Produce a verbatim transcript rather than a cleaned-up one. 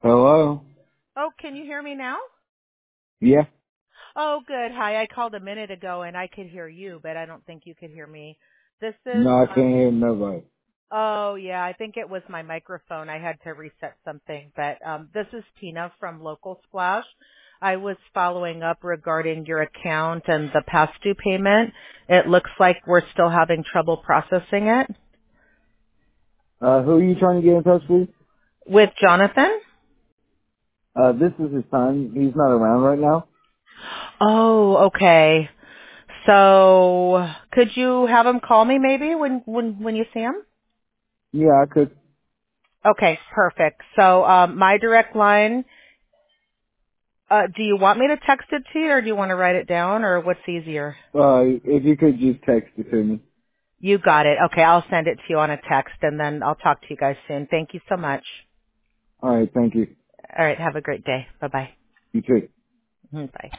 Hello? Oh, can you hear me now? Yeah? Oh, good. Hi. I called a minute ago and I could hear you, but I don't think you could hear me. This is, No, I um, can't hear nobody. oh yeah, I think it was my microphone. I had to reset something, but um, this is Tina from Local Splash. I was following up regarding your account and the past due payment. It looks like we're still having trouble processing it. Uh, who are you trying to get in touch with? With Jonathan? Uh, this is his son. He's not around right now. Oh, okay. So could you have him call me maybe when, when, when you see him? Yeah, I could. Okay, perfect. So um, my direct line, uh, do you want me to text it to you or do you want to write it down or what's easier? Uh, if you could just text it to me. You got it. Okay, I'll send it to you on a text and then I'll talk to you guys soon. Thank you so much. Alright, thank you. All right, have a great day. Bye-bye. You too. Mhm, bye.